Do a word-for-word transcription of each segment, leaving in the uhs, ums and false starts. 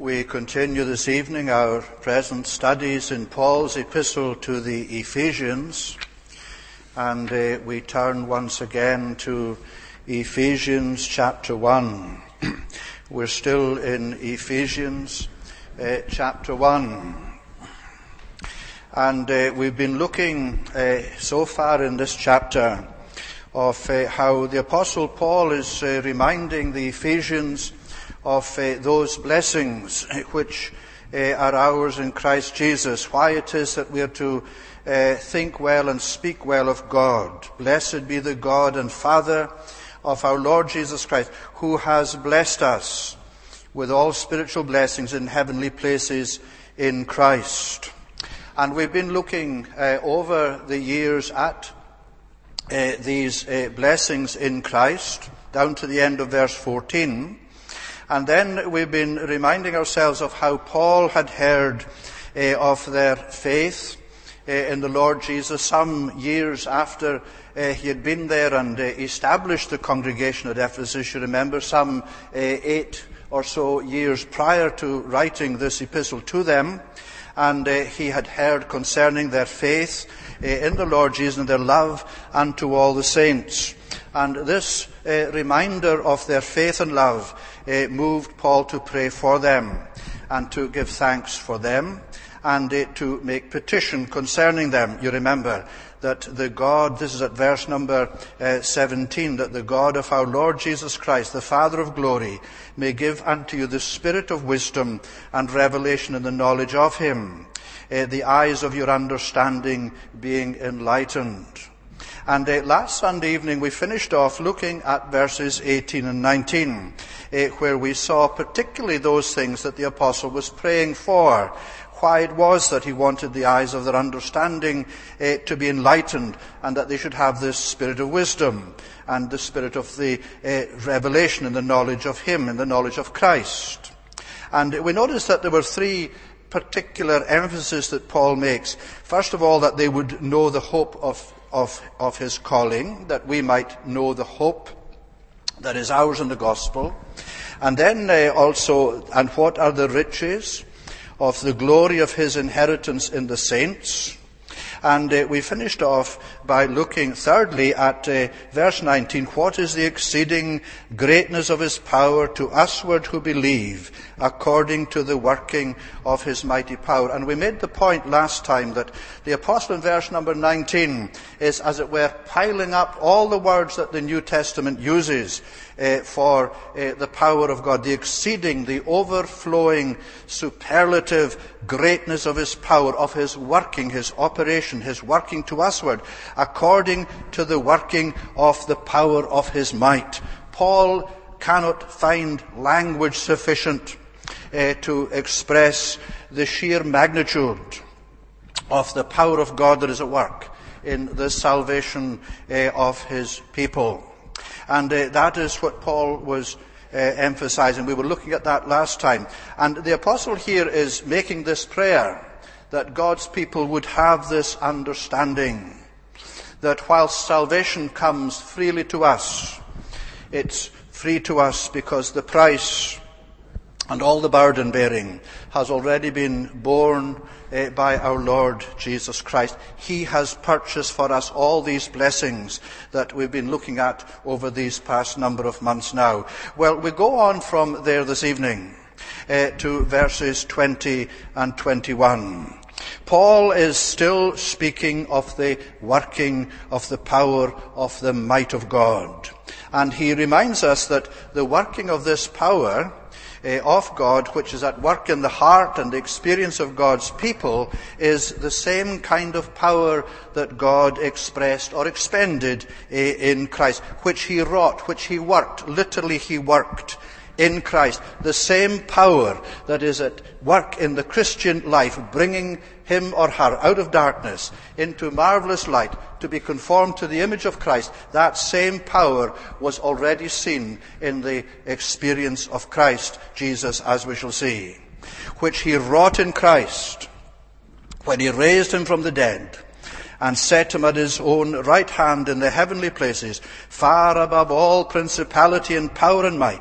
We continue this evening our present studies in Paul's epistle to the Ephesians, and uh, we turn once again to Ephesians chapter one. We're still in Ephesians uh, chapter one, and uh, we've been looking uh, so far in this chapter of uh, how the Apostle Paul is uh, reminding the Ephesians of uh, those blessings which uh, are ours in Christ Jesus, why it is that we are to uh, think well and speak well of God. Blessed be the God and Father of our Lord Jesus Christ, who has blessed us with all spiritual blessings in heavenly places in Christ. And we've been looking uh, over the years at uh, these uh, blessings in Christ, down to the end of verse fourteen. And then we've been reminding ourselves of how Paul had heard uh, of their faith uh, in the Lord Jesus some years after uh, he had been there and uh, established the congregation at Ephesus. You remember, some uh, eight or so years prior to writing this epistle to them. And uh, he had heard concerning their faith uh, in the Lord Jesus and their love unto all the saints. And this uh, reminder of their faith and love uh, moved Paul to pray for them and to give thanks for them and uh, to make petition concerning them. You remember that the God, this is at verse number uh, seventeen, that the God of our Lord Jesus Christ, the Father of glory, may give unto you the spirit of wisdom and revelation in the knowledge of him, uh, the eyes of your understanding being enlightened. And uh, last Sunday evening we finished off looking at verses eighteen and nineteen, uh, where we saw particularly those things that the apostle was praying for, why it was that he wanted the eyes of their understanding uh, to be enlightened, and that they should have this spirit of wisdom and the spirit of the uh, revelation and the knowledge of him and the knowledge of Christ. And we noticed that there were three particular emphasis that Paul makes. First of all, that they would know the hope of Of, of his calling, that we might know the hope that is ours in the gospel. And then uh, also, and what are the riches of the glory of his inheritance in the saints. And uh, we finished off by looking thirdly at uh, verse nineteen, what is the exceeding greatness of his power to usward who believe, according to the working of his mighty power. And we made the point last time that the apostle in verse number nineteen is, as it were, piling up all the words that the New Testament uses uh, for uh, the power of God, the exceeding, the overflowing, superlative greatness of his power, of his working, his operation, his working to usward, according to the working of the power of his might. Paul cannot find language sufficient uh, to express the sheer magnitude of the power of God that is at work in the salvation uh, of his people. And uh, that is what Paul was uh, emphasizing. We were looking at that last time. And the apostle here is making this prayer that God's people would have this understanding, that whilst salvation comes freely to us, it's free to us because the price and all the burden bearing has already been borne uh, by our Lord Jesus Christ. He has purchased for us all these blessings that we've been looking at over these past number of months now. Well, we go on from there this evening uh, to verses twenty and twenty-one. Paul is still speaking of the working of the power of the might of God. And he reminds us that the working of this power uh, of God, which is at work in the heart and the experience of God's people, is the same kind of power that God expressed or expended uh, in Christ, which he wrought, which he worked. Literally, he worked in Christ. The same power that is at work in the Christian life, bringing him or her out of darkness into marvelous light to be conformed to the image of Christ, that same power was already seen in the experience of Christ Jesus, as we shall see, which he wrought in Christ when he raised him from the dead and set him at his own right hand in the heavenly places, far above all principality and power and might,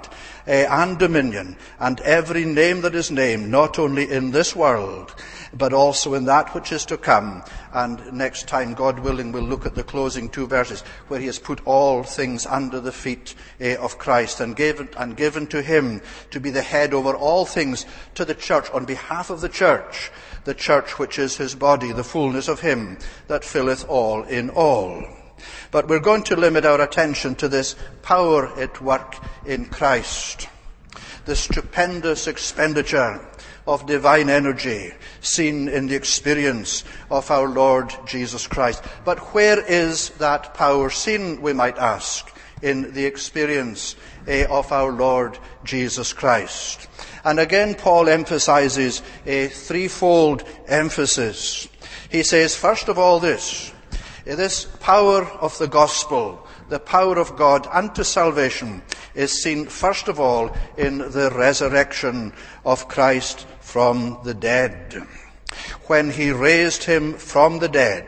uh, and dominion, and every name that is named, not only in this world, but also in that which is to come. And next time, God willing, we'll look at the closing two verses where he has put all things under the feet uh, of Christ and given, and given to him to be the head over all things to the church, on behalf of the church, the church which is his body, the fullness of him that filleth all in all. But we're going to limit our attention to this power at work in Christ, the stupendous expenditure of divine energy seen in the experience of our Lord Jesus Christ. But where is that power seen, we might ask, in the experience uh, of our Lord Jesus Christ? And again, Paul emphasizes a threefold emphasis. He says, first of all, this, this power of the gospel, the power of God unto salvation, is seen first of all in the resurrection of Christ from the dead. When he raised him from the dead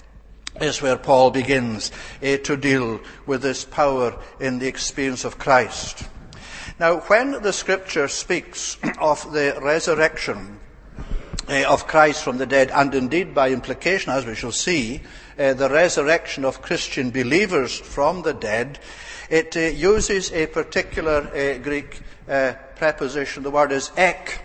is where Paul begins uh, to deal with this power in the experience of Christ. Now, when the Scripture speaks of the resurrection uh, of Christ from the dead, and indeed by implication, as we shall see, uh, the resurrection of Christian believers from the dead, it uh, uses a particular uh, Greek uh, preposition. The word is ek,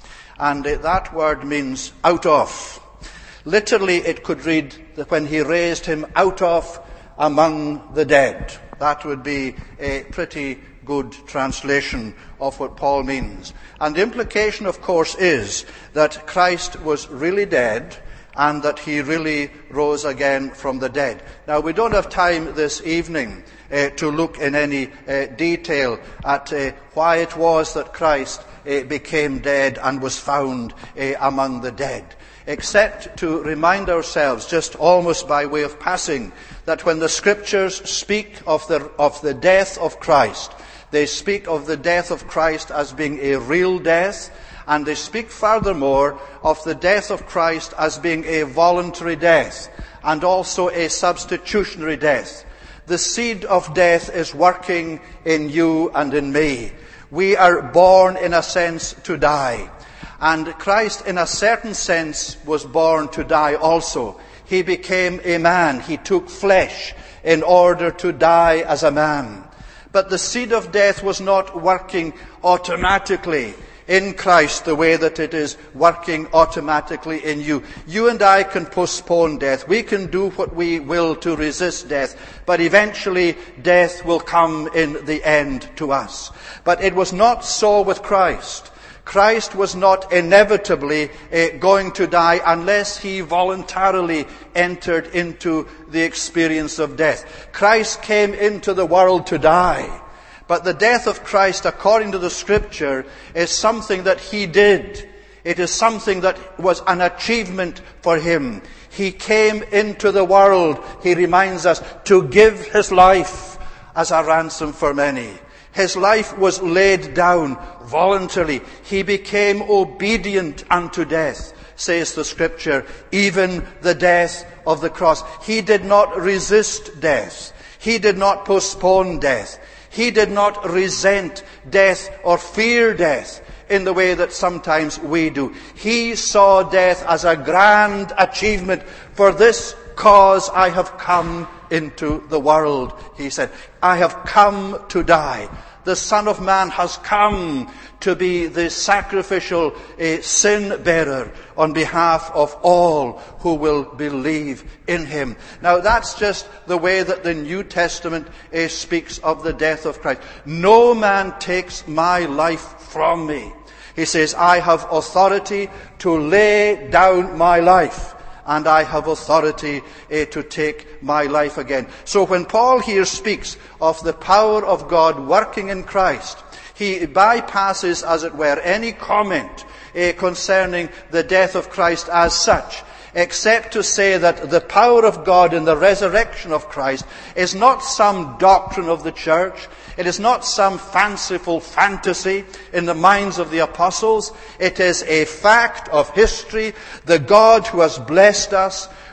and uh, that word means out of. Literally, it could read that when he raised him out of among the dead. That would be a pretty good translation of what Paul means. And the implication, of course, is that Christ was really dead and that he really rose again from the dead. Now, we don't have time this evening uh, to look in any uh, detail at uh, why it was that Christ uh, became dead and was found uh, among the dead, except to remind ourselves, just almost by way of passing, that when the Scriptures speak of the, of the death of Christ, they speak of the death of Christ as being a real death, and they speak furthermore of the death of Christ as being a voluntary death, and also a substitutionary death. The seed of death is working in you and in me. We are born, in a sense, to die. And Christ, in a certain sense, was born to die also. He became a man. He took flesh in order to die as a man. But the seed of death was not working automatically in Christ the way that it is working automatically in you. You and I can postpone death. We can do what we will to resist death. But eventually death will come in the end to us. But it was not so with Christ. Christ was not inevitably uh, going to die unless he voluntarily entered into the experience of death. Christ came into the world to die. But the death of Christ, according to the Scripture, is something that he did. It is something that was an achievement for him. He came into the world, he reminds us, to give his life as a ransom for many. His life was laid down voluntarily. He became obedient unto death, says the Scripture, even the death of the cross. He did not resist death. He did not postpone death. He did not resent death or fear death in the way that sometimes we do. He saw death as a grand achievement. For this cause I have come into the world, he said. I have come to die. The Son of Man has come to be the sacrificial uh, sin bearer on behalf of all who will believe in him. Now that's just the way that the New Testament uh, speaks of the death of Christ. No man takes my life from me. He says, I have authority to lay down my life, and I have authority uh, to take my life again. So when Paul here speaks of the power of God working in Christ, he bypasses, as it were, any comment uh, concerning the death of Christ as such, except to say that the power of God in the resurrection of Christ is not some doctrine of the church. It is not some fanciful fantasy in the minds of the apostles. It is a fact of history. The God who has blessed us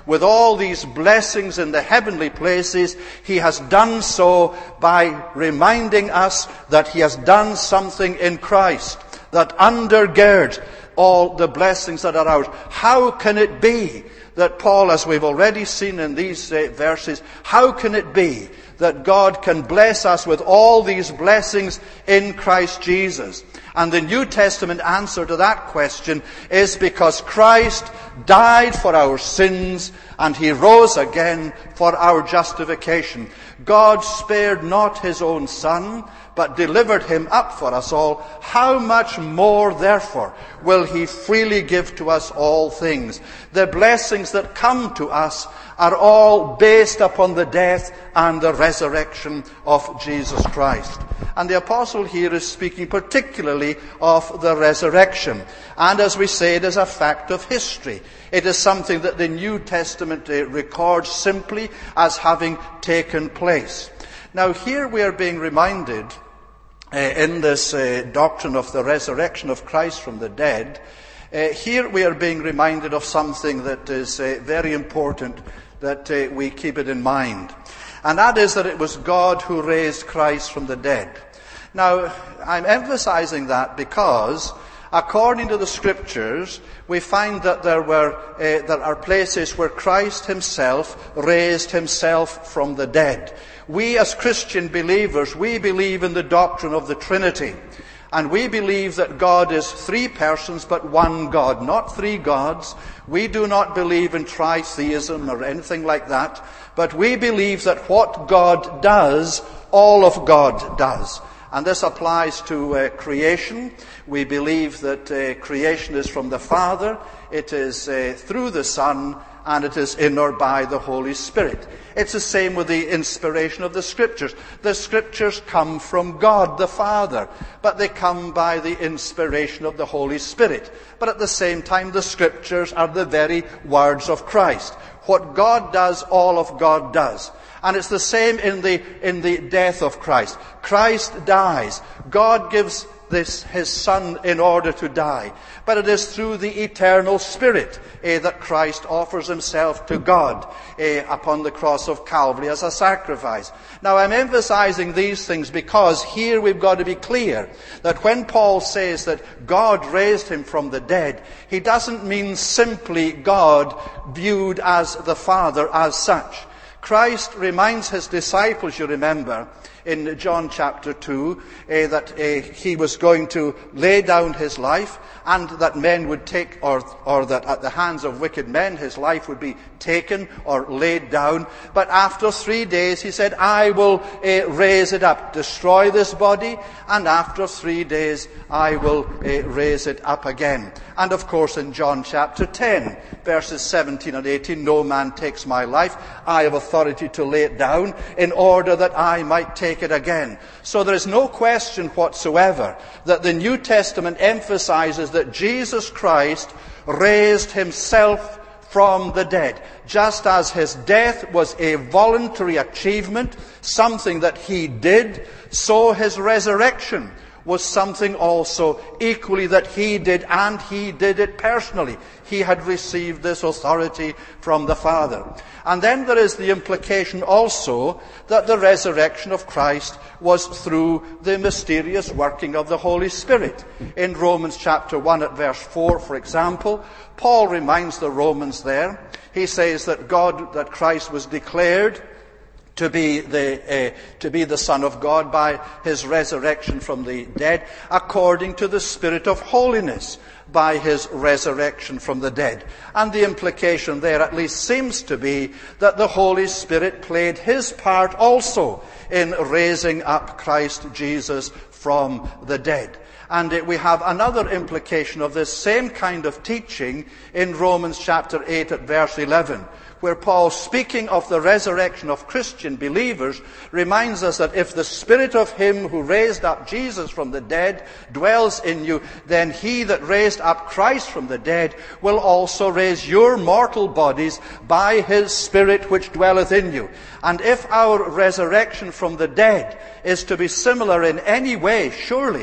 with all these blessings in the heavenly places, he has done so by reminding us that he has done something in Christ that undergirds all the blessings that are ours. How can it be that Paul, as we've already seen in these uh, verses, how can it be that God can bless us with all these blessings in Christ Jesus? And the New Testament answer to that question is because Christ died for our sins and he rose again for our justification. God spared not his own Son, but delivered him up for us all. How much more, therefore, will he freely give to us all things? The blessings that come to us are all based upon the death and the resurrection of Jesus Christ. And the apostle here is speaking particularly of the resurrection. And as we say, it is a fact of history. It is something that the New Testament uh, records simply as having taken place. Now here we are being reminded uh, in this uh, doctrine of the resurrection of Christ from the dead, uh, here we are being reminded of something that is uh, very important, that uh, we keep it in mind. And that is that it was God who raised Christ from the dead. Now, I'm emphasizing that because, according to the Scriptures, we find that there were uh, there are places where Christ himself raised himself from the dead. We as Christian believers, we believe in the doctrine of the Trinity. And we believe that God is three persons but one God, not three gods. We do not believe in tritheism or anything like that. But we believe that what God does, all of God does. And this applies to uh, creation. We believe that uh, creation is from the Father, it is uh, through the Son, and it is in or by the Holy Spirit. It's the same with the inspiration of the Scriptures. The Scriptures come from God the Father, but they come by the inspiration of the Holy Spirit. But at the same time, the Scriptures are the very words of Christ. What God does, all of God does. And it's the same in the in the death of Christ. Christ dies. God gives this his Son in order to die. But it is through the eternal Spirit eh, that Christ offers himself to God eh, upon the cross of Calvary as a sacrifice. Now I'm emphasizing these things because here we've got to be clear that when Paul says that God raised him from the dead, he doesn't mean simply God viewed as the Father as such. Christ reminds his disciples, you remember, in John chapter two, uh, that uh, he was going to lay down his life, and that men would take, or, or that at the hands of wicked men his life would be taken or laid down. But after three days, he said, I will uh, raise it up, destroy this body, and after three days I will uh, raise it up again. And of course in John chapter ten, verses seventeen and eighteen, no man takes my life, I have authority to lay it down in order that I might take it again. So there is no question whatsoever that the New Testament emphasizes that Jesus Christ raised himself from the dead. Just as his death was a voluntary achievement, something that he did, so his resurrection was something also equally that he did, and he did it personally. He had received this authority from the Father. And then there is the implication also that the resurrection of Christ was through the mysterious working of the Holy Spirit. In Romans chapter one at verse four, for example, Paul reminds the Romans there, he says that God, that Christ was declared to be the uh, to be the Son of God by his resurrection from the dead, according to the Spirit of holiness, by his resurrection from the dead. And the implication there at least seems to be that the Holy Spirit played his part also in raising up Christ Jesus from the dead. And we have another implication of this same kind of teaching in Romans chapter eight at verse eleven, where Paul, speaking of the resurrection of Christian believers, reminds us that if the Spirit of him who raised up Jesus from the dead dwells in you, then he that raised up Christ from the dead will also raise your mortal bodies by his Spirit which dwelleth in you. And if our resurrection from the dead is to be similar in any way, surely,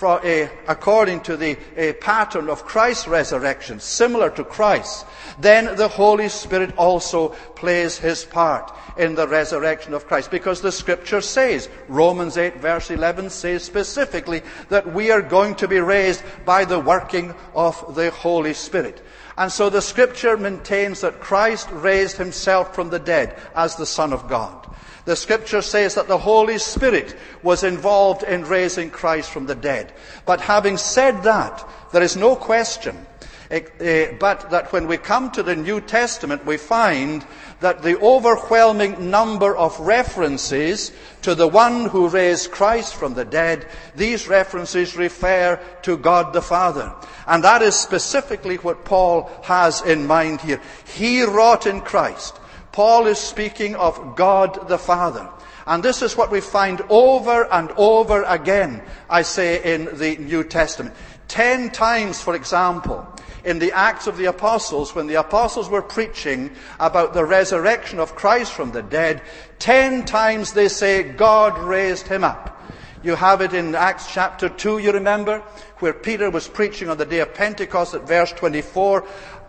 for, uh, according to the uh, pattern of Christ's resurrection, similar to Christ, then the Holy Spirit also plays his part in the resurrection of Christ. Because the Scripture says, Romans eight verse eleven says specifically that we are going to be raised by the working of the Holy Spirit. And so the Scripture maintains that Christ raised himself from the dead as the Son of God. The Scripture says that the Holy Spirit was involved in raising Christ from the dead. But having said that, there is no question uh, but that when we come to the New Testament, we find that the overwhelming number of references to the one who raised Christ from the dead, these references refer to God the Father. And that is specifically what Paul has in mind here. He wrought in Christ. Paul is speaking of God the Father. And this is what we find over and over again, I say, in the New Testament. Ten times, for example, in the Acts of the Apostles, when the Apostles were preaching about the resurrection of Christ from the dead, ten times they say, God raised him up. You have it in Acts chapter two, you remember, where Peter was preaching on the day of Pentecost at verse twenty-four.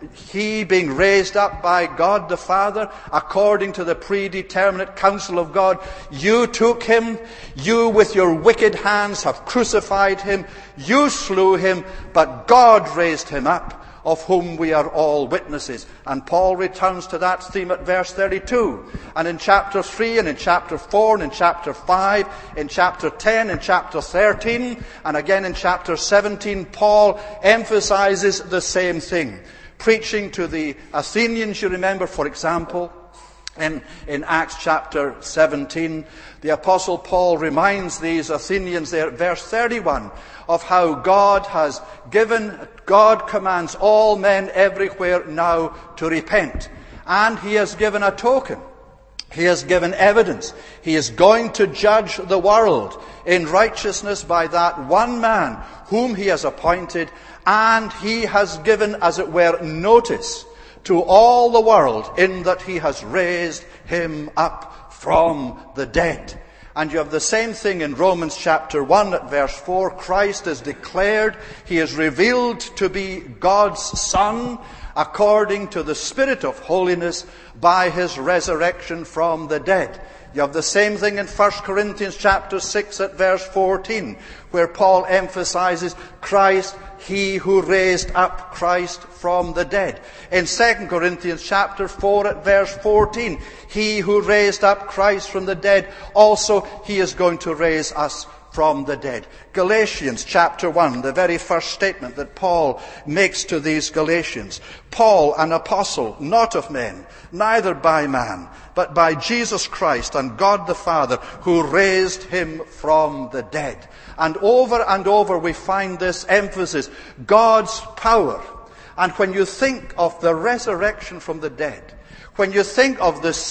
He being raised up by God the Father, according to the predeterminate counsel of God. You took him, you with your wicked hands have crucified him, you slew him, but God raised him up, of whom we are all witnesses. And Paul returns to that theme at verse thirty-two. And in chapter three, and in chapter four, and in chapter five, in chapter ten, in chapter thirteen, and again in chapter seventeen, Paul emphasizes the same thing. Preaching to the Athenians, you remember, for example, in, in Acts chapter seventeen, the Apostle Paul reminds these Athenians there at verse thirty-one of how God has given, God commands all men everywhere now to repent. And he has given a token. He has given evidence. He is going to judge the world in righteousness by that one man whom he has appointed, and he has given, as it were, notice to all the world in that he has raised him up from the dead. And you have the same thing in Romans chapter one at verse four. Christ is declared, he is revealed to be God's Son according to the Spirit of holiness by his resurrection from the dead. You have the same thing in First Corinthians chapter six at verse fourteen, where Paul emphasizes Christ, he who raised up Christ from the dead. In Second Corinthians chapter four at verse fourteen, he who raised up Christ from the dead, also he is going to raise us from the dead. Galatians chapter one, the very first statement that Paul makes to these Galatians. Paul, an apostle, not of men, neither by man, but by Jesus Christ and God the Father, who raised him from the dead. And over and over we find this emphasis, God's power. And when you think of the resurrection from the dead, when you think of the,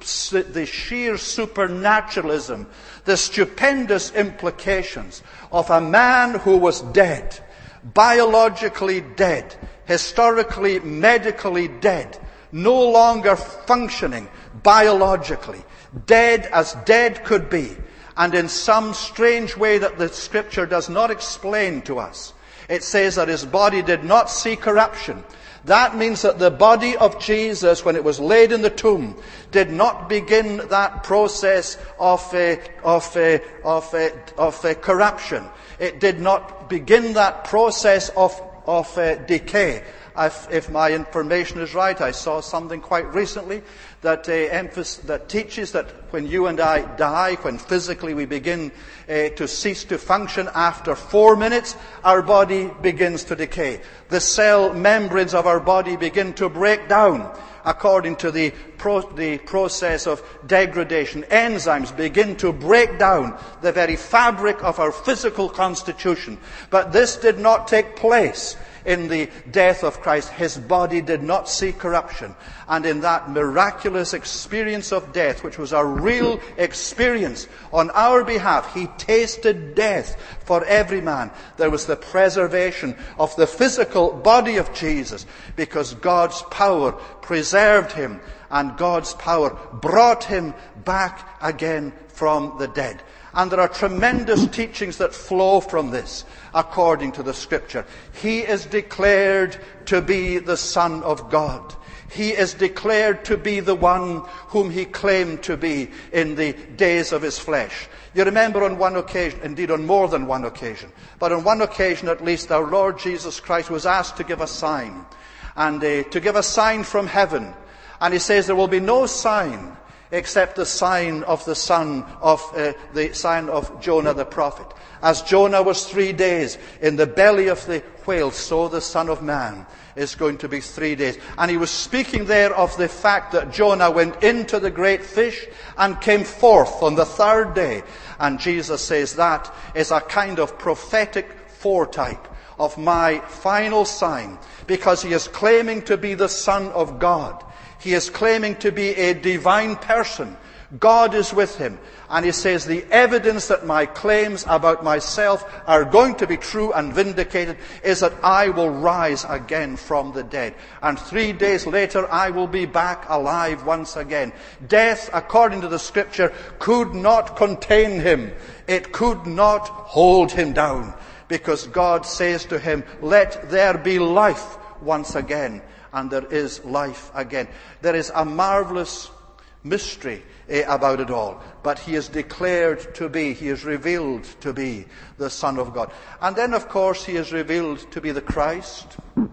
the sheer supernaturalism, the stupendous implications of a man who was dead, biologically dead, historically, medically dead, no longer functioning biologically, dead as dead could be, and in some strange way that the Scripture does not explain to us, it says that his body did not see corruption. That means that the body of Jesus, when it was laid in the tomb, did not begin that process of uh, of uh, of uh, of uh, corruption. It did not begin that process of of uh, decay. If, if my information is right, I saw something quite recently that uh, emphasis, that teaches that when you and I die, when physically we begin uh, to cease to function, after four minutes, our body begins to decay. The cell membranes of our body begin to break down according to the, pro, the process of degradation. Enzymes begin to break down the very fabric of our physical constitution. But this did not take place in the death of Christ. His body did not see corruption. And in that miraculous experience of death, which was a real experience on our behalf, he tasted death for every man. There was the preservation of the physical body of Jesus, because God's power preserved him, and God's power brought him back again from the dead. And there are tremendous teachings that flow from this, according to the Scripture. He is declared to be the Son of God. He is declared to be the one whom he claimed to be in the days of his flesh. You remember on one occasion, indeed on more than one occasion, but on one occasion at least, our Lord Jesus Christ was asked to give a sign, and uh, to give a sign from heaven. And he says there will be no sign except the sign of the son of uh, the sign of Jonah the prophet. As Jonah was three days in the belly of the whale, so the Son of Man is going to be three days. And he was speaking there of the fact that Jonah went into the great fish and came forth on the third day. And Jesus says that is a kind of prophetic foretype of my final sign, because he is claiming to be the Son of God. He is claiming to be a divine person. God is with him. And he says, the evidence that my claims about myself are going to be true and vindicated is that I will rise again from the dead. And three days later, I will be back alive once again. Death, according to the Scripture, could not contain him. It could not hold him down. Because God says to him, let there be life once again. And there is life again. There is a marvelous mystery eh, about it all. But he is declared to be, he is revealed to be the Son of God. And then, of course, he is revealed to be the Christ,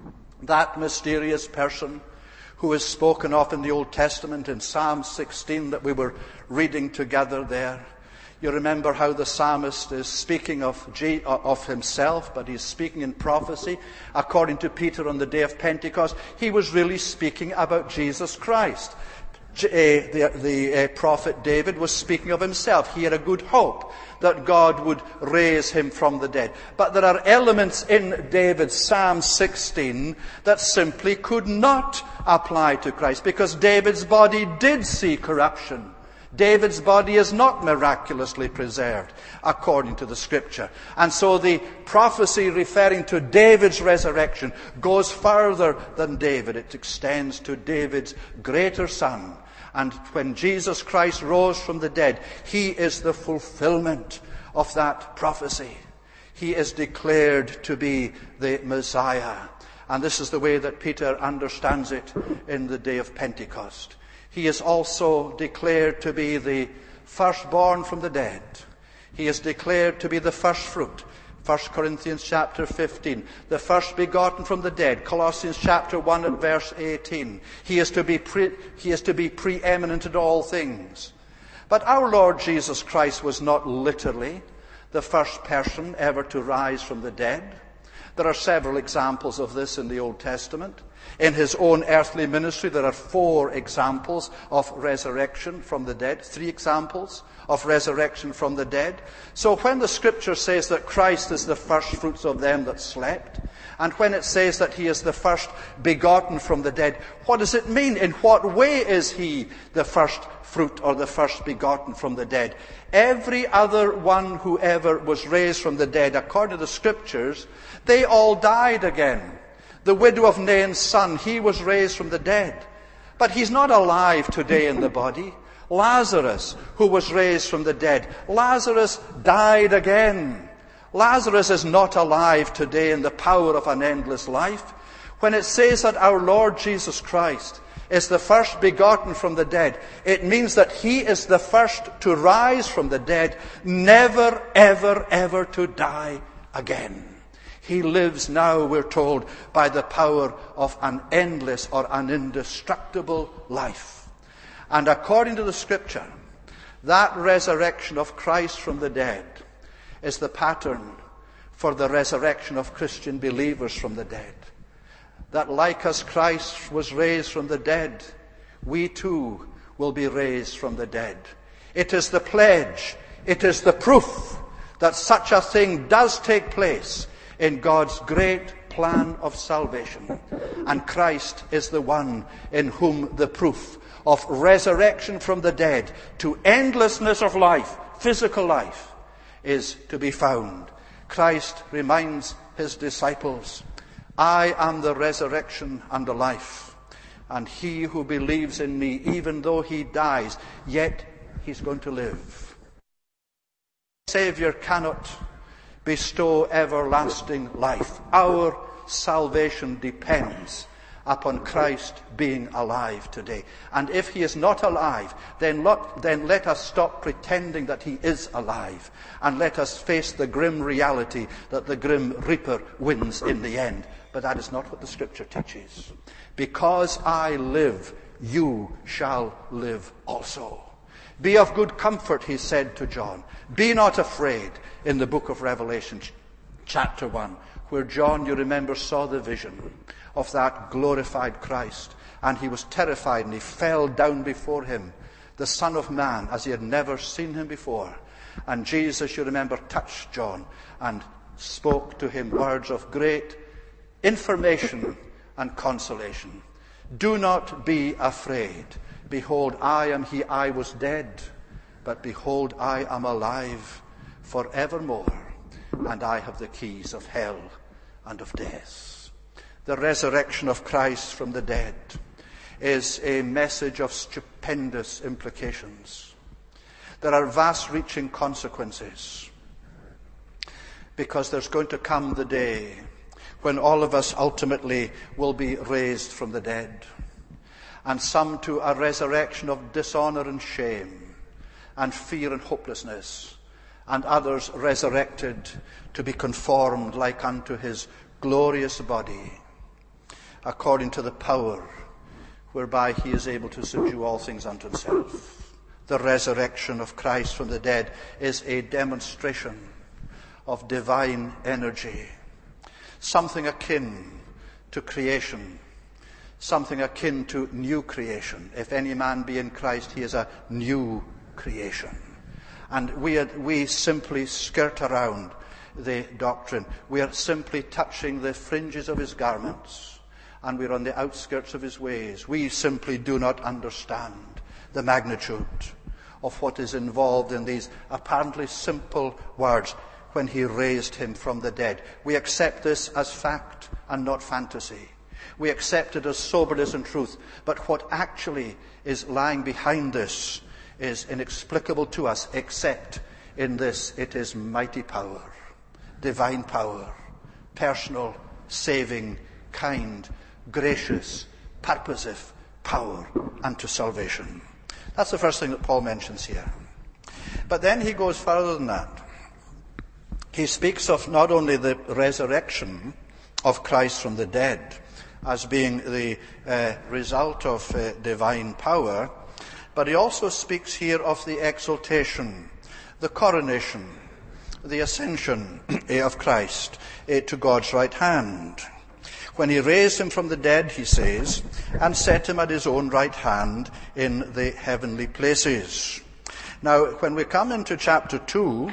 that mysterious person who is spoken of in the Old Testament in Psalm sixteen that we were reading together there. You remember how the psalmist is speaking of, G, of himself, but he's speaking in prophecy. According to Peter on the day of Pentecost, he was really speaking about Jesus Christ. J, uh, the the uh, prophet David was speaking of himself. He had a good hope that God would raise him from the dead. But there are elements in David's Psalm sixteen that simply could not apply to Christ, because David's body did see corruption. David's body is not miraculously preserved, according to the Scripture. And so the prophecy referring to David's resurrection goes further than David. It extends to David's greater son. And when Jesus Christ rose from the dead, he is the fulfillment of that prophecy. He is declared to be the Messiah. And this is the way that Peter understands it in the day of Pentecost. He is also declared to be the firstborn from the dead. He is declared to be the first fruit. First Corinthians chapter fifteen. The first begotten from the dead. Colossians chapter one at verse eighteen. He is to be pre, he is to be preeminent in all things. But our Lord Jesus Christ was not literally the first person ever to rise from the dead. There are several examples of this in the Old Testament. In his own earthly ministry, there are four examples of resurrection from the dead. Three examples of resurrection from the dead. So when the Scripture says that Christ is the first fruits of them that slept, and when it says that he is the first begotten from the dead, what does it mean? In what way is he the first fruit or the first begotten from the dead? Every other one who ever was raised from the dead, according to the Scriptures, they all died again. The widow of Nain's son, he was raised from the dead. But he's not alive today in the body. Lazarus, who was raised from the dead, Lazarus died again. Lazarus is not alive today in the power of an endless life. When it says that our Lord Jesus Christ is the first begotten from the dead, it means that he is the first to rise from the dead, never, ever, ever to die again. He lives now, we're told, by the power of an endless or an indestructible life. And according to the Scripture, that resurrection of Christ from the dead is the pattern for the resurrection of Christian believers from the dead. That like as Christ was raised from the dead, we too will be raised from the dead. It is the pledge, it is the proof that such a thing does take place in God's great plan of salvation. And Christ is the one in whom the proof of resurrection from the dead to endlessness of life, physical life, is to be found. Christ reminds his disciples, I am the resurrection and the life. And he who believes in me, even though he dies, yet he's going to live. Saviour cannot bestow everlasting life. Our salvation depends upon Christ being alive today. And if he is not alive, then let, then let us stop pretending that he is alive, and let us face the grim reality that the grim reaper wins in the end. But that is not what the Scripture teaches. Because I live, you shall live also. Be of good comfort, he said to John. Be not afraid, in the book of Revelation, chapter one, where John, you remember, saw the vision of that glorified Christ. And he was terrified, and he fell down before him, the Son of Man, as he had never seen him before. And Jesus, you remember, touched John and spoke to him words of great information and consolation. Do not be afraid. Behold, I am he. I was dead, but behold, I am alive forevermore, and I have the keys of hell and of death. The resurrection of Christ from the dead is a message of stupendous implications. There are vast-reaching consequences, because there's going to come the day when all of us ultimately will be raised from the dead, and some to a resurrection of dishonor and shame and fear and hopelessness, and others resurrected to be conformed like unto his glorious body, according to the power whereby he is able to subdue all things unto himself. The resurrection of Christ from the dead is a demonstration of divine energy, something akin to creation, something akin to new creation. If any man be in Christ, he is a new creation. And we, are, we simply skirt around the doctrine. We are simply touching the fringes of his garments, and we're on the outskirts of his ways. We simply do not understand the magnitude of what is involved in these apparently simple words, when he raised him from the dead. We accept this as fact and not fantasy. We accept it as soberness and truth. But what actually is lying behind this is inexplicable to us, except in this: it is mighty power, divine power, personal, saving, kind, gracious, purposive power unto salvation. That's the first thing that Paul mentions here. But then he goes further than that. He speaks of not only the resurrection of Christ from the dead as being the uh, result of uh, divine power, but he also speaks here of the exaltation, the coronation, the ascension of Christ uh, to God's right hand. When he raised him from the dead, he says, and set him at his own right hand in the heavenly places. Now, when we come into chapter two,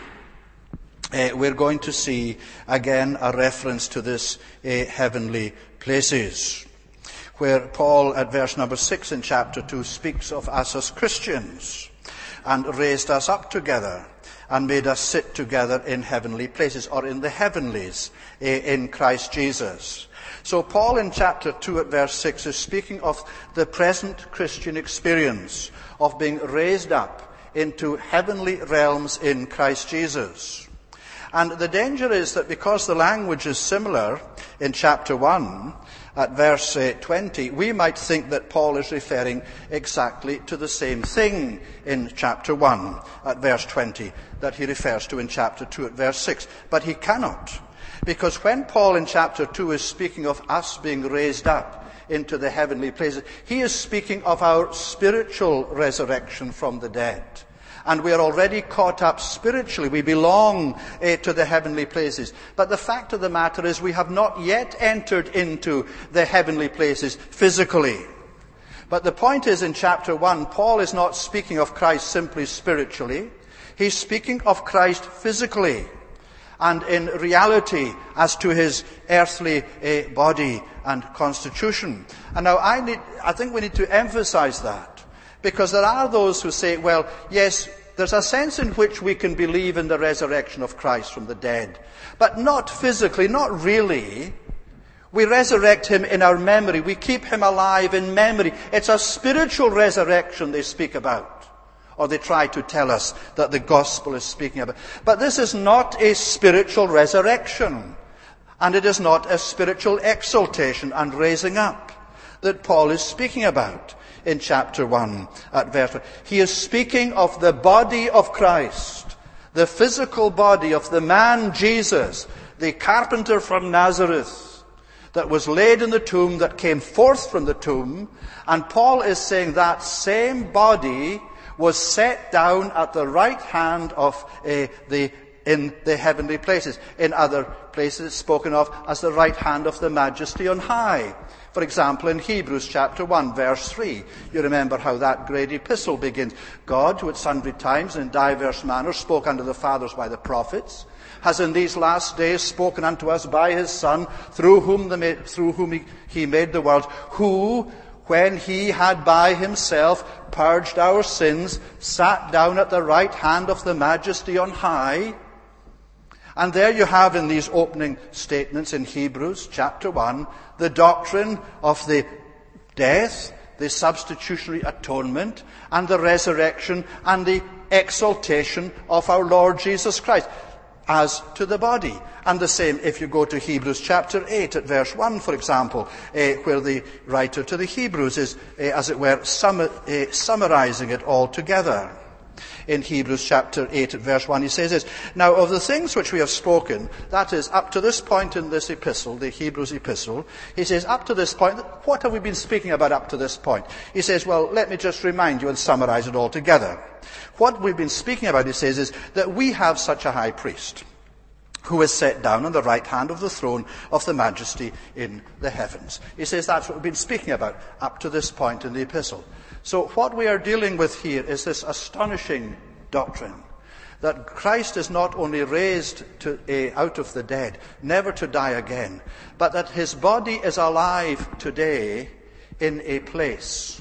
Uh, we're going to see again a reference to this uh, heavenly places, where Paul at verse number six in chapter two speaks of us as Christians, and raised us up together and made us sit together in heavenly places, or in the heavenlies, uh, in Christ Jesus. So Paul in chapter two at verse six is speaking of the present Christian experience of being raised up into heavenly realms in Christ Jesus. And the danger is that because the language is similar in chapter one, at verse uh, twenty, we might think that Paul is referring exactly to the same thing in chapter one, at verse twenty, that he refers to in chapter two at verse six. But he cannot, because when Paul in chapter two is speaking of us being raised up into the heavenly places, he is speaking of our spiritual resurrection from the dead. And we are already caught up spiritually. We belong uh, to the heavenly places. But the fact of the matter is we have not yet entered into the heavenly places physically. But the point is, in chapter one, Paul is not speaking of Christ simply spiritually. He's speaking of Christ physically and in reality as to his earthly uh, body and constitution. And now I need, I think we need to emphasize that. Because there are those who say, well, yes, there's a sense in which we can believe in the resurrection of Christ from the dead, but not physically, not really. We resurrect him in our memory. We keep him alive in memory. It's a spiritual resurrection they speak about, Or they try to tell us that the gospel is speaking about. But this is not a spiritual resurrection. And it is not a spiritual exaltation and raising up that Paul is speaking about in chapter one at verse one. He is speaking of the body of Christ, the physical body of the man Jesus, the carpenter from Nazareth, that was laid in the tomb, that came forth from the tomb. And Paul is saying that same body was set down at the right hand of uh, the in the heavenly places. In other places it's spoken of as the right hand of the majesty on high. For example, in Hebrews chapter one, verse three, you remember how that great epistle begins. God, who at sundry times and in diverse manners spoke unto the fathers by the prophets, has in these last days spoken unto us by his Son, through whom, the, through whom he, he made the world, who, when he had by himself purged our sins, sat down at the right hand of the majesty on high. And there you have in these opening statements in Hebrews chapter one, the doctrine of the death, the substitutionary atonement, and the resurrection and the exaltation of our Lord Jesus Christ as to the body. And the same if you go to Hebrews chapter eight at verse one, for example, uh, where the writer to the Hebrews is, uh, as it were, sum- uh, summarizing it all together. In Hebrews chapter eight at verse one, he says this, now of the things which we have spoken, that is, up to this point in this epistle, the Hebrews epistle, he says, up to this point, what have we been speaking about up to this point? He says, well, let me just remind you and summarize it all together. What we've been speaking about, he says, is that we have such a high priest who is set down on the right hand of the throne of the majesty in the heavens. He says that's what we've been speaking about up to this point in the epistle. So what we are dealing with here is this astonishing doctrine that Christ is not only raised to, uh, out of the dead, never to die again, but that his body is alive today in a place.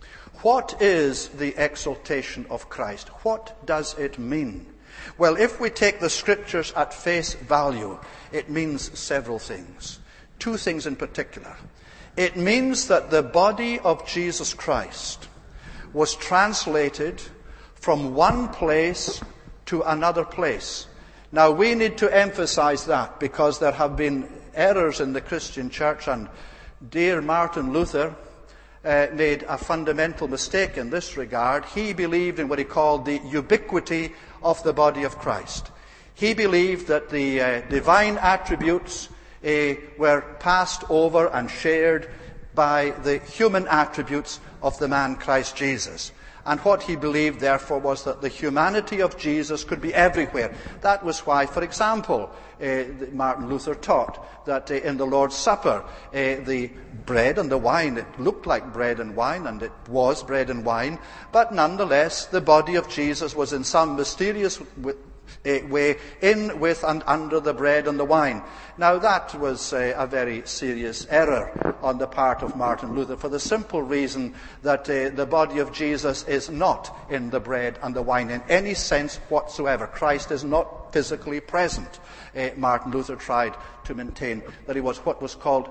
What is the exaltation of Christ? What does it mean? Well, if we take the scriptures at face value, it means several things. Two things in particular. It means that the body of Jesus Christ was translated from one place to another place. Now, we need to emphasize that because there have been errors in the Christian church, and dear Martin Luther uh, made a fundamental mistake in this regard. He believed in what he called the ubiquity of the body of Christ. He believed that the uh, divine attributes uh, were passed over and shared by the human attributes of the man Christ Jesus. And what he believed, therefore, was that the humanity of Jesus could be everywhere. That was why, for example, uh, Martin Luther taught that uh, in the Lord's Supper, uh, the bread and the wine, it looked like bread and wine, and it was bread and wine, but nonetheless, the body of Jesus was in some mysterious w- uh, way in, with, and under the bread and the wine. Now, that was uh, a very serious error on the part of Martin Luther, for the simple reason that uh, the body of Jesus is not in the bread and the wine in any sense whatsoever. Christ is not physically present. Uh, Martin Luther tried to maintain that he was what was called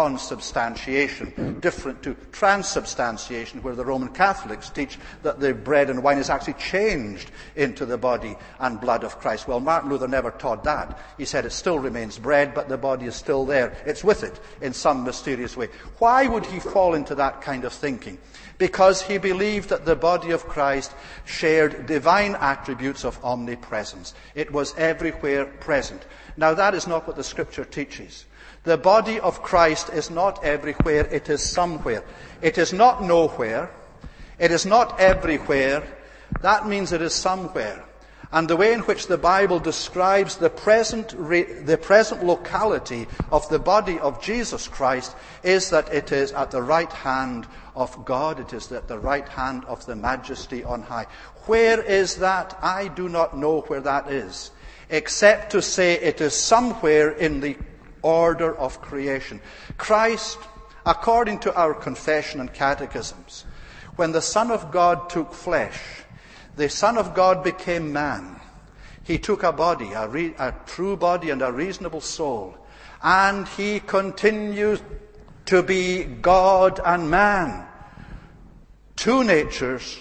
consubstantiation, different to transubstantiation, where the Roman Catholics teach that the bread and wine is actually changed into the body and blood of Christ. Well, Martin Luther never taught that. He said it still remains bread, but the body is still there. It's with it in some mysterious way. Why would he fall into that kind of thinking? Because he believed that the body of Christ shared divine attributes of omnipresence. It was everywhere present. Now, that is not what the Scripture teaches. The body of Christ is not everywhere, it is somewhere. It is not nowhere. It is not everywhere. That means it is somewhere. And the way in which the Bible describes the present, re, the present locality of the body of Jesus Christ is that it is at the right hand of God. It is at the right hand of the majesty on high. Where is that? I do not know where that is, except to say it is somewhere in the order of creation. Christ, according to our confession and catechisms, when the Son of God took flesh, the Son of God became man. He took a body, a, re, a true body and a reasonable soul, and he continues to be God and man. Two natures,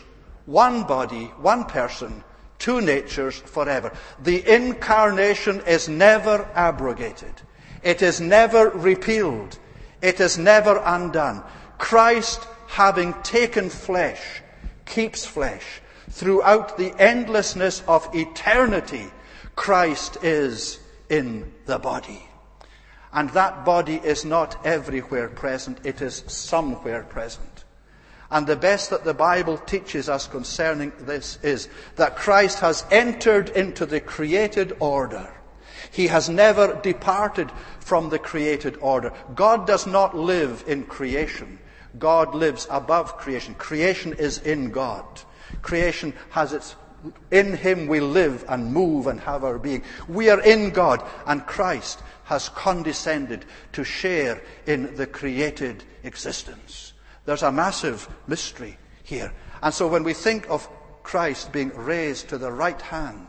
One body, one person, two natures forever. The incarnation is never abrogated. It is never repealed. It is never undone. Christ, having taken flesh, keeps flesh. Throughout the endlessness of eternity, Christ is in the body. And that body is not everywhere present, it is somewhere present. And the best that the Bible teaches us concerning this is that Christ has entered into the created order. He has never departed from the created order. God does not live in creation. God lives above creation. Creation is in God. Creation has its, in Him we live and move and have our being. We are in God, and Christ has condescended to share in the created existence. There's a massive mystery here. And so when we think of Christ being raised to the right hand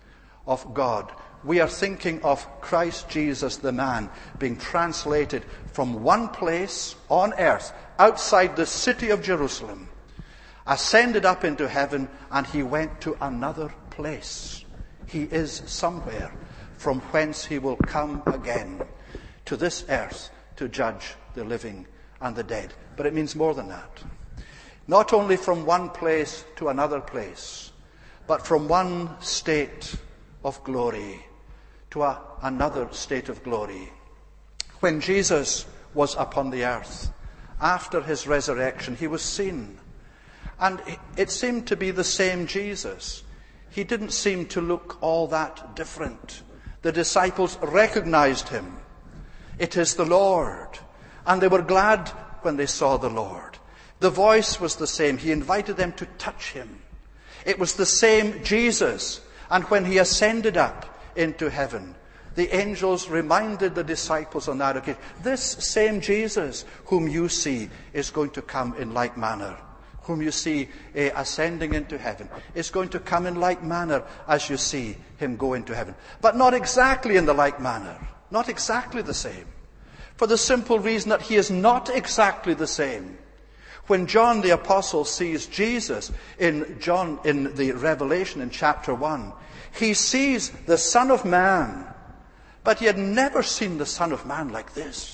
of God, we are thinking of Christ Jesus the man being translated from one place on earth, outside the city of Jerusalem, ascended up into heaven, and he went to another place. He is somewhere from whence he will come again to this earth to judge the living and the dead. But it means more than that. Not only from one place to another place, but from one state of glory to a, another state of glory. When Jesus was upon the earth, after his resurrection, he was seen. And it seemed to be the same Jesus. He didn't seem to look all that different. The disciples recognized him. It is the Lord. And they were glad when they saw the Lord. The voice was the same. He invited them to touch him. It was the same Jesus. And when he ascended up into heaven, the angels reminded the disciples on that occasion, this same Jesus whom you see is going to come in like manner. Whom you see uh, ascending into heaven is going to come in like manner as you see him go into heaven. But not exactly in the like manner. Not exactly the same. For the simple reason that he is not exactly the same. When John the Apostle sees Jesus in John in the Revelation in chapter one, he sees the Son of Man, but he had never seen the Son of Man like this.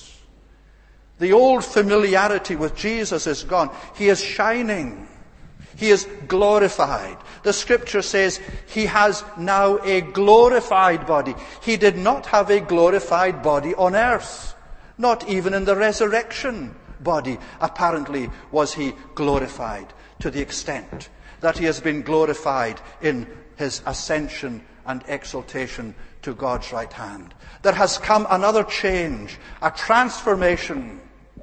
The old familiarity with Jesus is gone. He is shining. He is glorified. The scripture says he has now a glorified body. He did not have a glorified body on earth. Not even in the resurrection body, apparently, was he glorified to the extent that he has been glorified in his ascension and exaltation to God's right hand. There has come another change, a transformation.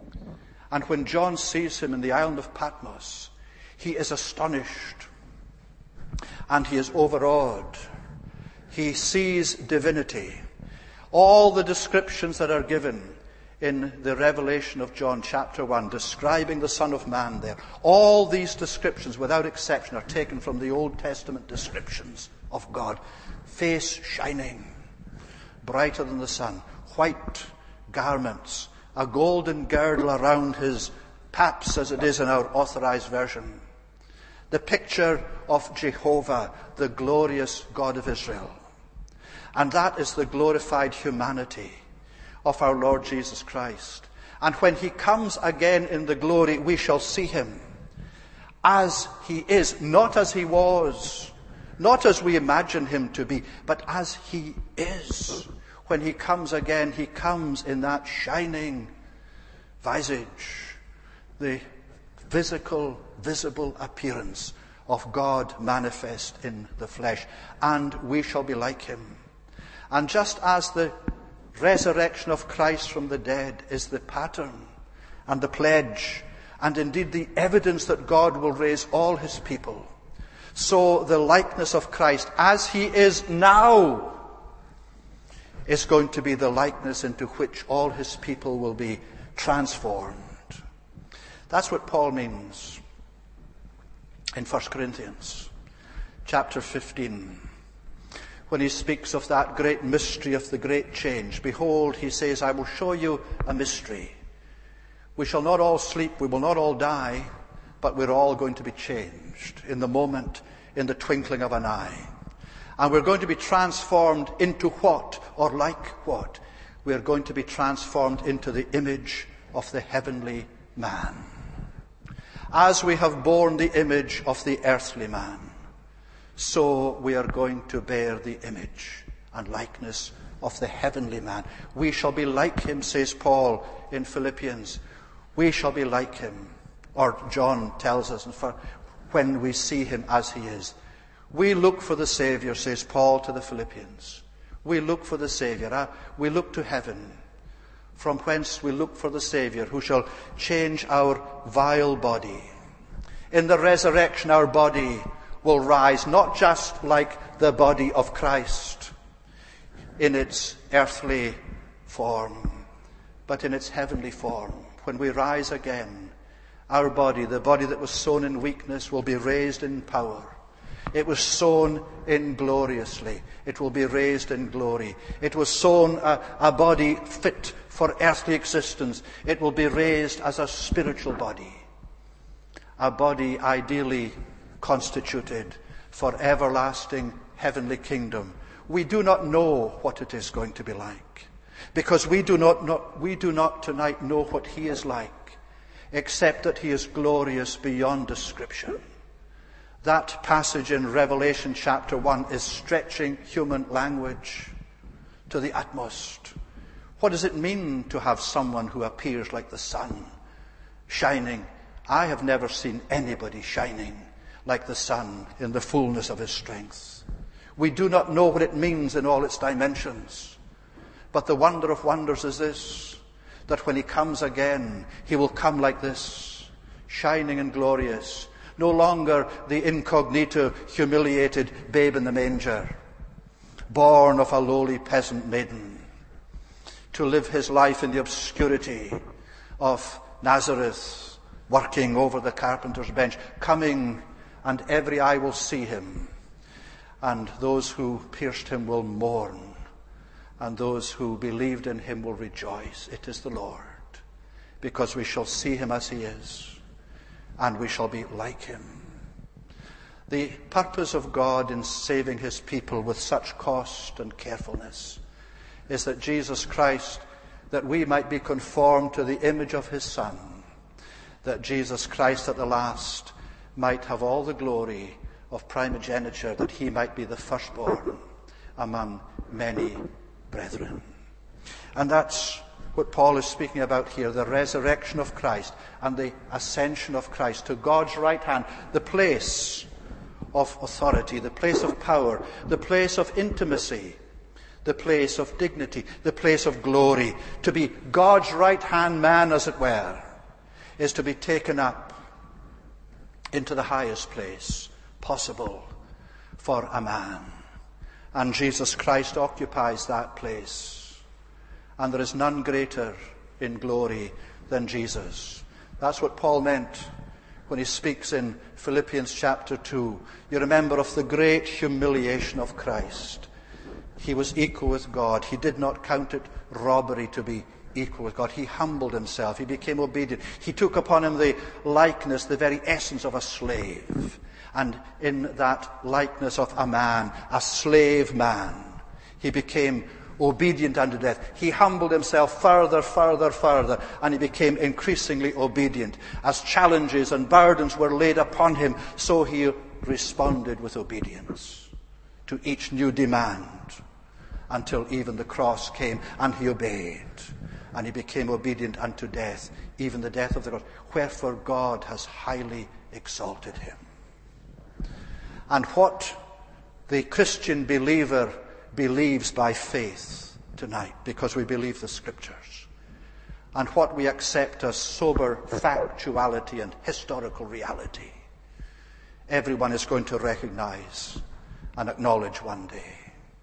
And when John sees him in the island of Patmos, he is astonished and he is overawed. He sees divinity. All the descriptions that are given in the Revelation of John chapter one, describing the Son of Man there, all these descriptions, without exception, are taken from the Old Testament descriptions of God. Face shining, brighter than the sun, white garments, a golden girdle around his paps, as it is in our Authorized Version. The picture of Jehovah, the glorious God of Israel. And that is the glorified humanity of our Lord Jesus Christ. And when he comes again in the glory, we shall see him as he is, not as he was, not as we imagine him to be, but as he is. When he comes again, he comes in that shining visage, the physical, visible appearance of God manifest in the flesh, and we shall be like him. And just as the resurrection of Christ from the dead is the pattern and the pledge, and indeed the evidence that God will raise all his people, so the likeness of Christ as he is now is going to be the likeness into which all his people will be transformed. That's what Paul means in First Corinthians chapter fifteen. When he speaks of that great mystery of the great change. Behold, he says, I will show you a mystery. We shall not all sleep, we will not all die, but we're all going to be changed in the moment, in the twinkling of an eye. And we're going to be transformed into what, or like what? We're going to be transformed into the image of the heavenly man. As we have borne the image of the earthly man, so we are going to bear the image and likeness of the heavenly man. We shall be like him, says Paul in Philippians. We shall be like him, or John tells us, when we see him as he is. We look for the Savior, says Paul to the Philippians. We look for the Savior. We look to heaven, from whence we look for the Savior, who shall change our vile body. In the resurrection, our body will rise, not just like the body of Christ in its earthly form, but in its heavenly form. When we rise again, our body, the body that was sown in weakness, will be raised in power. It was sown in gloriously. It will be raised in glory. It was sown a, a body fit for earthly existence. It will be raised as a spiritual body. A body ideally constituted for everlasting heavenly kingdom. We do not know what it is going to be like, because we do not, not we do not tonight know what he is like, except that he is glorious beyond description. That passage in Revelation chapter one is stretching human language to the utmost. What does it mean to have someone who appears like the sun, shining? I have never seen anybody shining like the sun in the fullness of his strength. We do not know what it means in all its dimensions. But the wonder of wonders is this, that when he comes again, he will come like this, shining and glorious. No longer the incognito, humiliated babe in the manger, born of a lowly peasant maiden, to live his life in the obscurity of Nazareth, working over the carpenter's bench, coming, and every eye will see him, and those who pierced him will mourn, and those who believed in him will rejoice. It is the Lord, because we shall see him as he is, and we shall be like him. The purpose of God in saving his people with such cost and carefulness is that Jesus Christ, that we might be conformed to the image of his Son, that Jesus Christ at the last might have all the glory of primogeniture, that he might be the firstborn among many brethren. And that's what Paul is speaking about here, the resurrection of Christ and the ascension of Christ to God's right hand, the place of authority, the place of power, the place of intimacy, the place of dignity, the place of glory. To be God's right hand man, as it were, is to be taken up into the highest place possible for a man. And Jesus Christ occupies that place. And there is none greater in glory than Jesus. That's what Paul meant when he speaks in Philippians chapter two. You remember of the great humiliation of Christ. He was equal with God. He did not count it robbery to be equal with God. He humbled himself. He became obedient. He took upon him the likeness, the very essence of a slave. And in that likeness of a man, a slave man, he became obedient unto death. He humbled himself further, further, further, and he became increasingly obedient. As challenges and burdens were laid upon him, so he responded with obedience to each new demand, until even the cross came, and he obeyed. And he became obedient unto death, even the death of the cross. Wherefore God has highly exalted him. And what the Christian believer believes by faith tonight, because we believe the Scriptures, and what we accept as sober factuality and historical reality, everyone is going to recognize and acknowledge one day.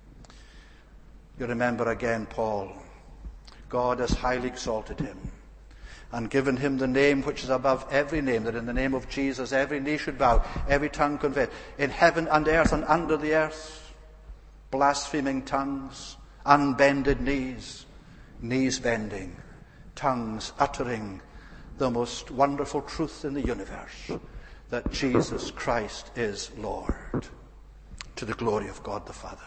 You remember again Paul. God has highly exalted him and given him the name which is above every name, that in the name of Jesus every knee should bow, every tongue confess, in heaven and earth and under the earth. Blaspheming tongues, unbended knees, knees bending, tongues uttering the most wonderful truth in the universe, that Jesus Christ is Lord, to the glory of God the Father.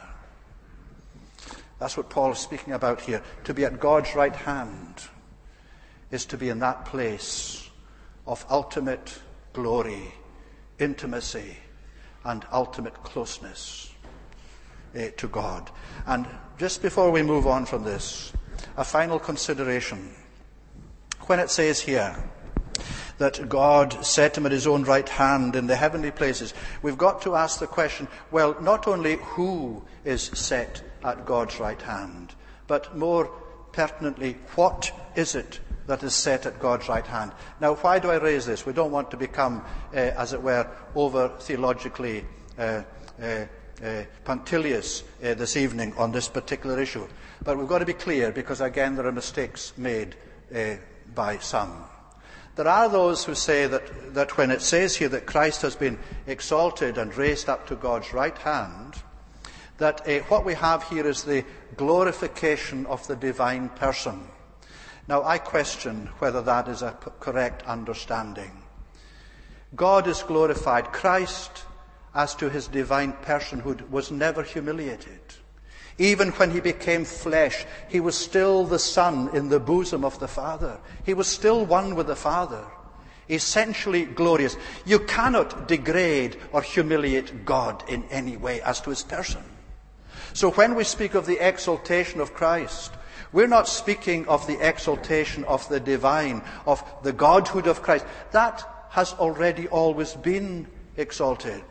That's what Paul is speaking about here. To be at God's right hand is to be in that place of ultimate glory, intimacy, and ultimate closeness uh, to God. And just before we move on from this, a final consideration. When it says here that God set him at his own right hand in the heavenly places, we've got to ask the question, well, not only who is set at God's right hand, but more pertinently, what is it that is set at God's right hand? Now, why do I raise this? We don't want to become, uh, as it were, over theologically uh, uh, uh, punctilious uh, this evening on this particular issue. But we've got to be clear, because again there are mistakes made uh, by some. There are those who say that, that when it says here that Christ has been exalted and raised up to God's right hand, that uh, what we have here is the glorification of the divine person. Now, I question whether that is a p- correct understanding. God is glorified. Christ, as to his divine personhood, was never humiliated. Even when he became flesh, he was still the Son in the bosom of the Father. He was still one with the Father, essentially glorious. You cannot degrade or humiliate God in any way as to his person. So when we speak of the exaltation of Christ, we're not speaking of the exaltation of the divine, of the Godhood of Christ. That has already always been exalted.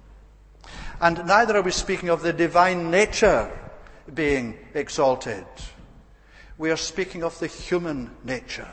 And neither are we speaking of the divine nature being exalted. We are speaking of the human nature.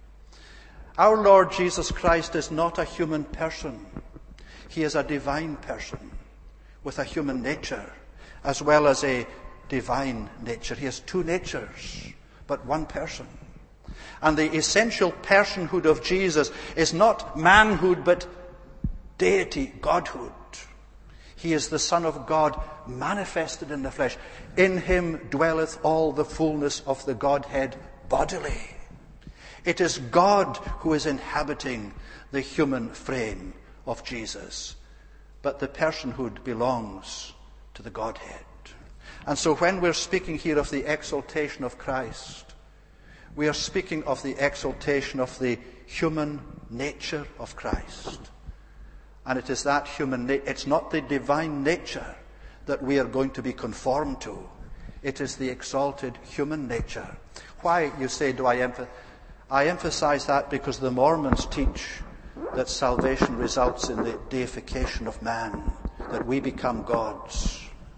Our Lord Jesus Christ is not a human person. He is a divine person with a human nature as well as a divine nature. He has two natures, but one person. And the essential personhood of Jesus is not manhood, but deity, godhood. He is the Son of God manifested in the flesh. In him dwelleth all the fullness of the Godhead bodily. It is God who is inhabiting the human frame of Jesus, but the personhood belongs to the Godhead. And so when we're speaking here of the exaltation of Christ, we are speaking of the exaltation of the human nature of Christ. And it is that human nature, it's not the divine nature that we are going to be conformed to. It is the exalted human nature. Why, you say, do I emphasize? I emphasize that because the Mormons teach that salvation results in the deification of man, that we become gods.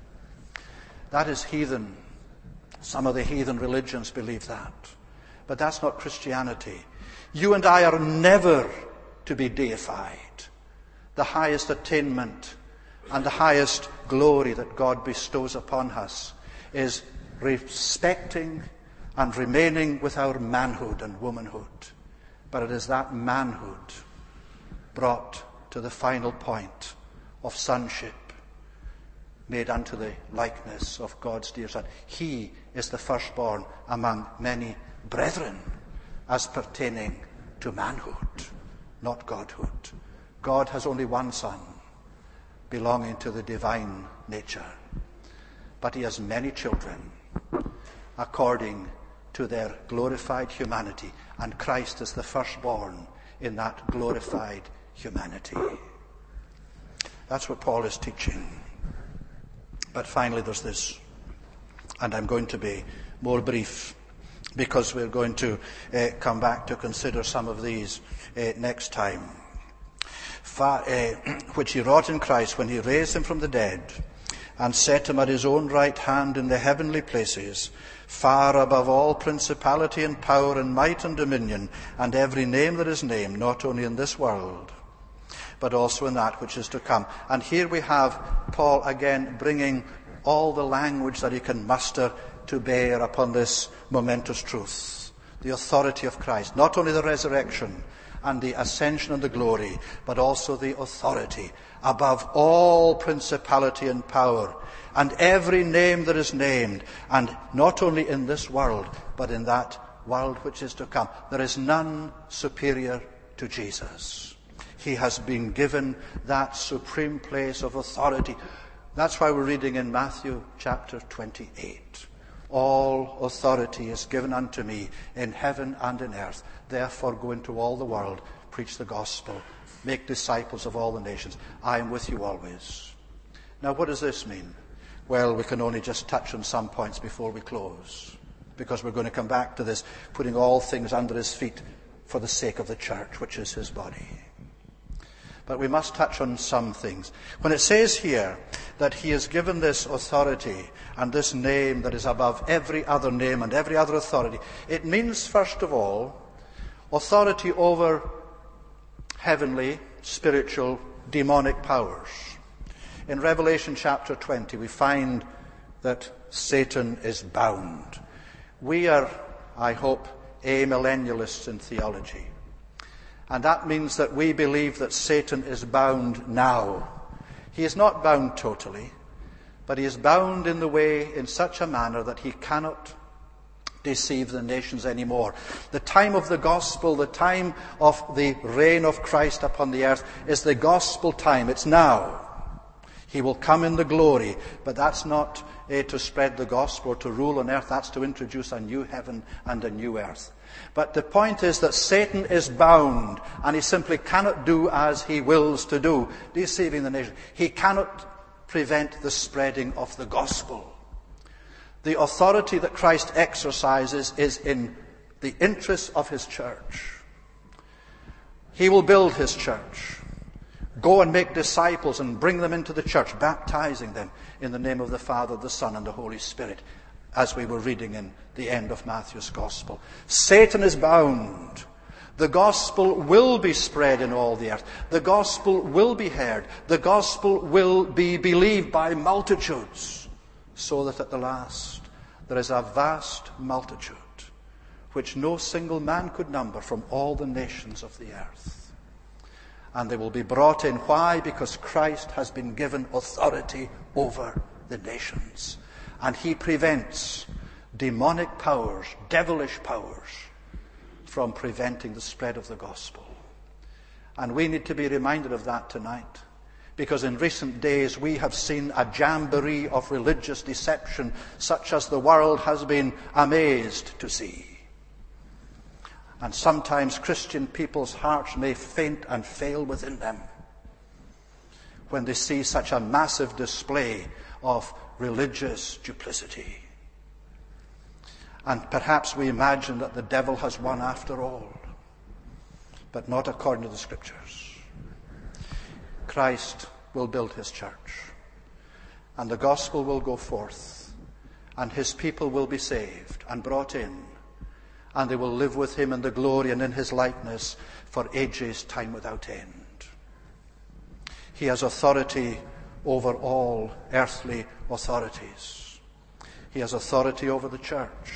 That is heathen. Some of the heathen religions believe that. But that's not Christianity. You and I are never to be deified. The highest attainment and the highest glory that God bestows upon us is respecting and remaining with our manhood and womanhood. But it is that manhood brought to the final point of sonship, made unto the likeness of God's dear Son. He is the firstborn among many brethren, as pertaining to manhood, not godhood. God has only one Son, belonging to the divine nature. But he has many children, according to their glorified humanity. And Christ is the firstborn in that glorified humanity. That's what Paul is teaching. But finally there's this, and I'm going to be more brief, because we're going to uh, come back to consider some of these uh, next time. Far, uh, which he wrought in Christ when he raised him from the dead and set him at his own right hand in the heavenly places, far above all principality and power and might and dominion, and every name that is named, not only in this world, but also in that which is to come. And here we have Paul again bringing all the language that he can muster to bear upon this momentous truth. The authority of Christ, not only the resurrection and the ascension and the glory, but also the authority above all principality and power, and every name that is named, and not only in this world, but in that world which is to come. There is none superior to Jesus. He has been given that supreme place of authority. That's why we're reading in Matthew chapter twenty-eight. All authority is given unto me in heaven and in earth. Therefore go into all the world, preach the gospel, make disciples of all the nations. I am with you always. Now what does this mean? Well, we can only just touch on some points before we close, because we're going to come back to this, putting all things under his feet for the sake of the church, which is his body. But we must touch on some things. When it says here that he has given this authority and this name that is above every other name and every other authority, it means, first of all, authority over heavenly, spiritual, demonic powers. In Revelation chapter twenty, we find that Satan is bound. We are, I hope, amillennialists in theology. And that means that we believe that Satan is bound now. He is not bound totally, but he is bound in the way, in such a manner that he cannot deceive the nations anymore. The time of the gospel, the time of the reign of Christ upon the earth is the gospel time. It's now. He will come in the glory, but that's not uh, to spread the gospel or to rule on earth. That's to introduce a new heaven and a new earth. But the point is that Satan is bound, and he simply cannot do as he wills to do, deceiving the nation. He cannot prevent the spreading of the gospel. The authority that Christ exercises is in the interests of his church. He will build his church. Go and make disciples and bring them into the church, baptizing them in the name of the Father, the Son, and the Holy Spirit, as we were reading in the end of Matthew's Gospel. Satan is bound. The gospel will be spread in all the earth. The gospel will be heard. The gospel will be believed by multitudes, so that at the last there is a vast multitude which no single man could number from all the nations of the earth. And they will be brought in. Why? Because Christ has been given authority over the nations. And he prevents demonic powers, devilish powers, from preventing the spread of the gospel. And we need to be reminded of that tonight. Because in recent days we have seen a jamboree of religious deception such as the world has been amazed to see. And sometimes Christian people's hearts may faint and fail within them when they see such a massive display of religious duplicity. And perhaps we imagine that the devil has won after all, but not according to the Scriptures. Christ will build his church, and the gospel will go forth, and his people will be saved and brought in, and they will live with him in the glory and in his likeness for ages, time without end. He has authority over all earthly authorities. He has authority over the church.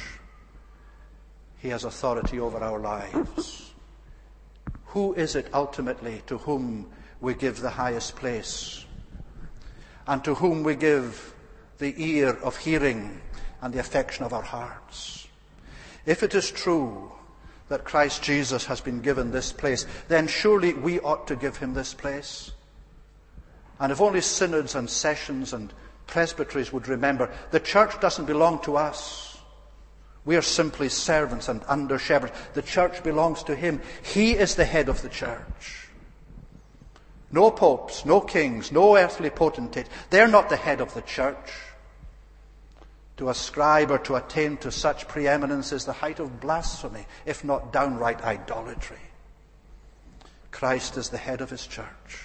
He has authority over our lives. Who is it ultimately to whom we give the highest place, and to whom we give the ear of hearing and the affection of our hearts? If it is true that Christ Jesus has been given this place, then surely we ought to give him this place. And if only synods and sessions and presbyteries would remember, the church doesn't belong to us. We are simply servants and under shepherds. The church belongs to him. He is the head of the church. No popes, no kings, no earthly potentate. They're not the head of the church. To ascribe or to attain to such preeminence is the height of blasphemy, if not downright idolatry. Christ is the head of his church.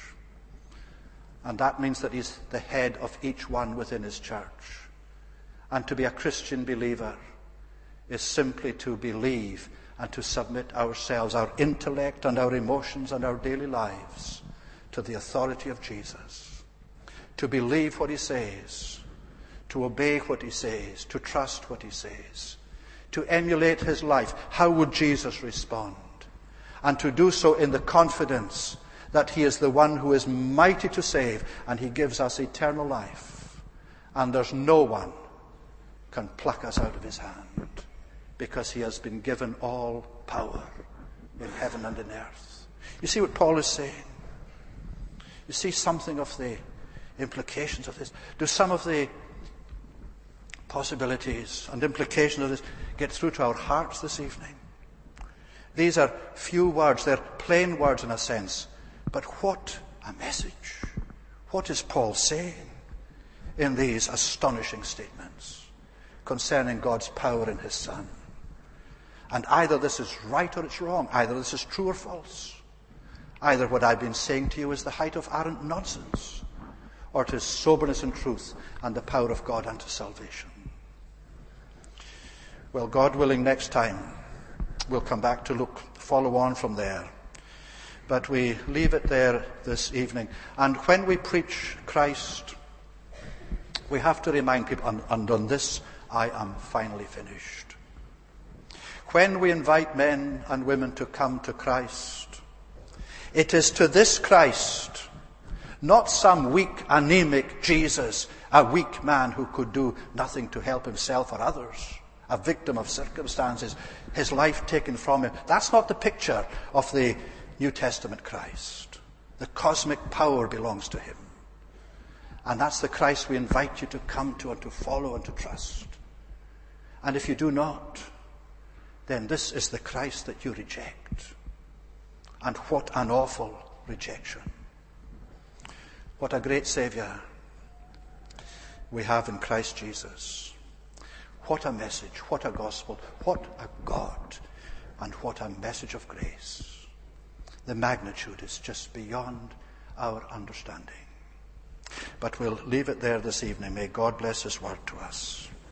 And that means that he's the head of each one within his church. And to be a Christian believer is simply to believe and to submit ourselves, our intellect and our emotions and our daily lives, to the authority of Jesus. To believe what he says, to obey what he says, to trust what he says, to emulate his life. How would Jesus respond? And to do so in the confidence that he is the one who is mighty to save, and he gives us eternal life. And there's no one can pluck us out of his hand, because he has been given all power in heaven and in earth. You see what Paul is saying? You see something of the implications of this? Do some of the possibilities and implications of this get through to our hearts this evening? These are few words, they're plain words in a sense, but what a message. What is Paul saying in these astonishing statements concerning God's power in his Son? And either this is right or it's wrong, either this is true or false. Either what I've been saying to you is the height of arrant nonsense, or it is soberness and truth and the power of God unto salvation. Well, God willing, next time we'll come back to look, follow on from there. But we leave it there this evening. And when we preach Christ, we have to remind people, and, and on this I am finally finished. When we invite men and women to come to Christ, it is to this Christ, not some weak, anemic Jesus, a weak man who could do nothing to help himself or others, a victim of circumstances, his life taken from him. That's not the picture of the New Testament Christ. The cosmic power belongs to him. And that's the Christ we invite you to come to and to follow and to trust. And if you do not, then this is the Christ that you reject. And what an awful rejection. What a great Saviour we have in Christ Jesus. What a message, what a gospel, what a God, and what a message of grace. The magnitude is just beyond our understanding. But we'll leave it there this evening. May God bless his word to us.